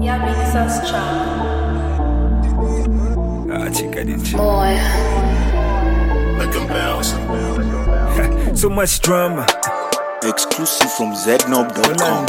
Chica this Boy. Make them bounce. So much drama. Exclusive from znob.com.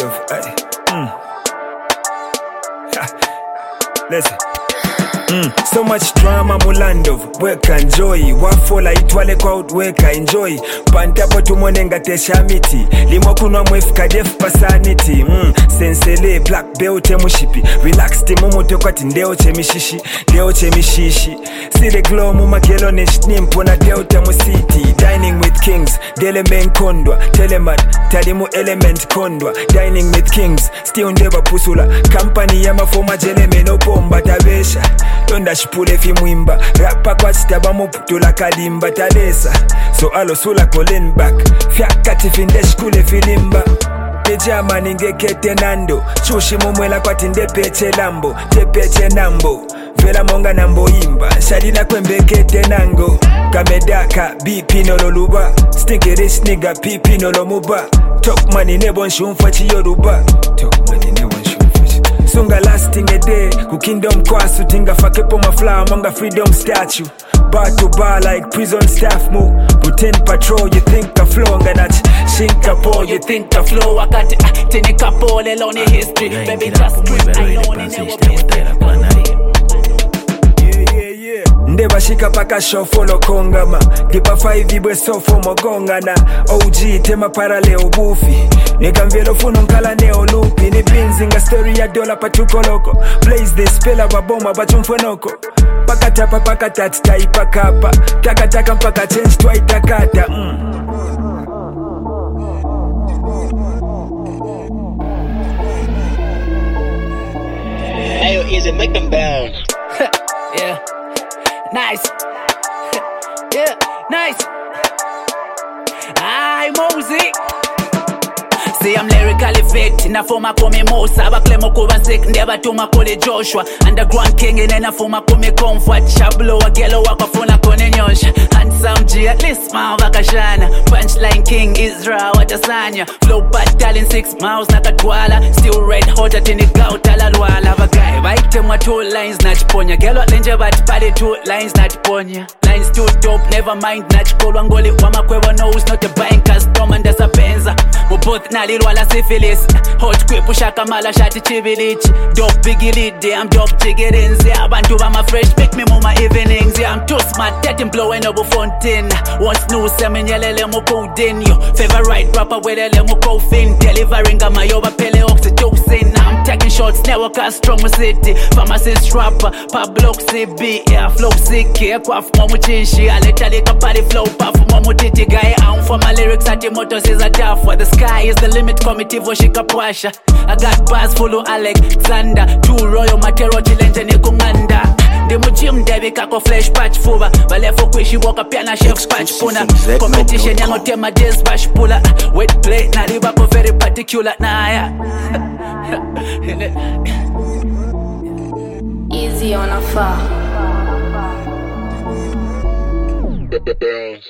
Listen. So much drama Mulandov, weka enjoy. Wafola itwale kwa weka enjoy. Pantapo tumonenga tesha miti. Limo kunwa mwefika def pasanity. Sensele black belt mushipi. Relax timumu tekwati ndeo chemishishi. Deo chemishishi. Sile glow mumakelo nishnimpo na deo temusiti. Dining with kings, dele men kondwa. Telemat, talimu element kondwa. Dining with kings, still ndeba pusula. Company ya mafoma jele menopomba tabesha. Tonda shipule fi mwimba. Rapa kwa chitaba muputula kalimba talesa. So alo sula kolen back. Fiakati findesh kule filimba. Pejama ningekete nando. Chushi mumwela kwa tinde peche lambo. Tepeche nambo. Vela monga nambo imba. Shadina kwembekete nango. Kamedaka BP nololuba. Stinky rich nigga PP nolomuba. Talk money nebon shumfachi yoruba. Talk money nebon shumfachi. Sunga lasting a day. Ku kingdom kwasu tinga fakepo maflower monga freedom statue. Bar to bar like prison staff move. Routine patrol, you think a flow nganach. Shinkapo, you think a flow. Wakati tinika pole loni history. Baby just grip, I know ni never Ndeba shika paka shofolo kongama. Dipa 5 ibwe sofo mogongana. OG tema paraleo bufi. Nika mvelo funo mkala neo lupi. Ni binzi nga story ya dola patuko loko. Blaze this spela baboma bachumfonoko. Paka tapa paka tatita ipakapa. Taka taka mpaka change twa itakata. Ayo easy, make them bounce. Yeah. Nice. Yeah, nice. Aye, Mosey. See, I'm lyrically fit. In a form I call me Mosa. I claim I cover sick. Never to my call it Joshua. Underground king in a form I call me Comfort. Shablo, a gello, a phone, a konenyosh. Handsome G, at least my vakashana. Punchline king, Israel, what a sanya. Flow bad talent 6 miles, nakatwala. Still red hot at any gout, alalwala. Vagai, bite them with 2 lines, not ponya. Gello, lenja, but pali 2 lines, not ponya. Lines too dope, never mind, not kolwangoli. Wama kwewa knows, not a buying custom, and that's a benza. We both na lilwala syphilis. Hot quick pusha kamala shati chibilich. Dope biggie I'm dope jiggerins. Yeah, abantu bama fresh, pick me mama evenings. Yeah, I'm too smart, that him blowing up a fountain. Once new semen yelele mo coding yo. Favorite rapper welele mo coffin. Delivering a mayoba pele oxytocin. I'm taking shots, never cast strong city. Pharmacist rapper, Pablo CB. Yeah, flow sick, yeah, quaff momo chinshi. I let a party flow, puff momo titi guy. I'm for my lyrics at the motors is a tough. For the sky is the limit, committee voshika pwasha. I got bars full of Alexander. 2 royal matero chilenje ni kumanda. Demo gym debi kako flesh patch fuba. Balefo kwishi woka piana chef patch puna. Competition yango tema days bash pula. Wet plate na riba ko very particular na ya. Easy on a far.